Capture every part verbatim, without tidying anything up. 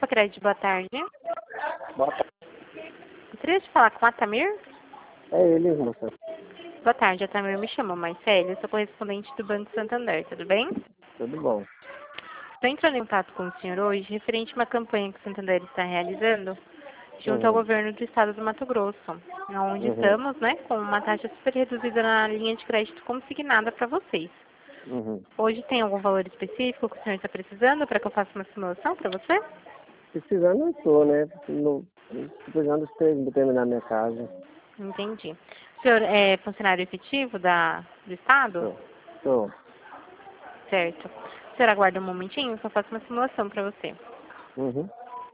Opa, Crédito, boa tarde. Boa tarde. Gostaria de falar com a Tamir? É ele, moça. Boa tarde, a Tamir me chamou, Marcelo. Eu sou correspondente do Banco Santander, tudo bem? Tudo bom. Estou entrando em contato com o senhor hoje referente a uma campanha que o Santander está realizando junto ao Uhum. governo do estado do Mato Grosso, onde Uhum. estamos, né, com uma taxa super reduzida na linha de crédito consignada para vocês. Uhum. Hoje tem algum valor específico que o senhor está precisando para que eu faça uma simulação para você? Precisando eu tô, né? No, precisando de terminar minha casa. Entendi. O senhor é funcionário efetivo da, do estado? Tô. Tô. Certo. O senhor aguarda um momentinho que eu faço uma simulação para você. Uhum.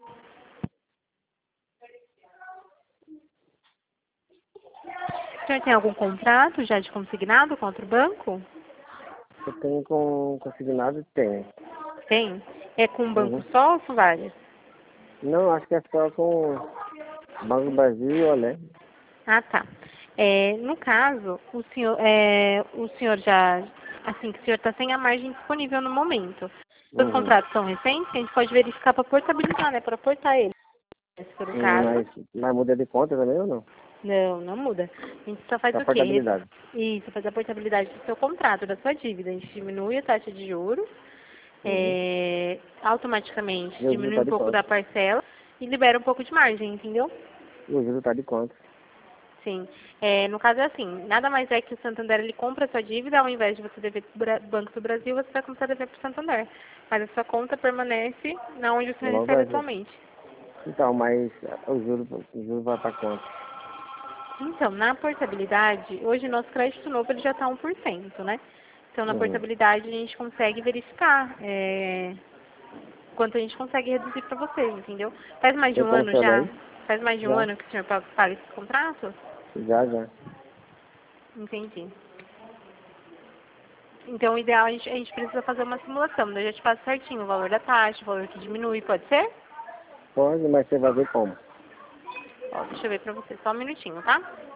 O senhor tem algum contrato já de consignado com outro banco? Eu tenho com consignado? Tenho. Tem. É com um banco Uhum. só ou são vários? Não, acho que é só com Banco do Brasil e Olé. Ah, tá. É, no caso, o senhor, é, o senhor já, assim, que o senhor está sem a margem disponível no momento. Os Uhum. contratos são recentes, a gente pode verificar para portabilizar, né, para portar eles, se for o Hum, caso. Mas, mas muda de conta também ou não? Não, não muda. A gente só faz Só o quê? Redu- portabilidade. Isso, faz a portabilidade do seu contrato, da sua dívida. A gente diminui a taxa de juros, Uhum. é, automaticamente E o juro diminui tá um de pouco conta. da parcela e libera um pouco de margem, entendeu? E o juro tá de conta. Sim. É, no caso é assim, nada mais é que o Santander ele compra a sua dívida, ao invés de você dever para o Banco do Brasil, você vai começar a dever para o Santander. Mas a sua conta permanece na onde o senhor No Banco do recebe Brasil. atualmente. Então, mas o juro, o juro vai pra quanto? Então, na portabilidade, hoje o nosso crédito novo ele já está um por cento, né? Então, na Uhum. portabilidade, a gente consegue verificar é, quanto a gente consegue reduzir para vocês, entendeu? Faz mais de Tem um como ano você olhar já? aí? Faz mais de um Já. ano que o senhor paga paga esse contrato? Já, já. Entendi. Então, o ideal, a gente, a gente precisa fazer uma simulação. Daí eu já te passo certinho o valor da taxa, o valor que diminui, pode ser? Pode, mas você vai ver como. Ó, deixa eu ver pra você, só um minutinho, tá?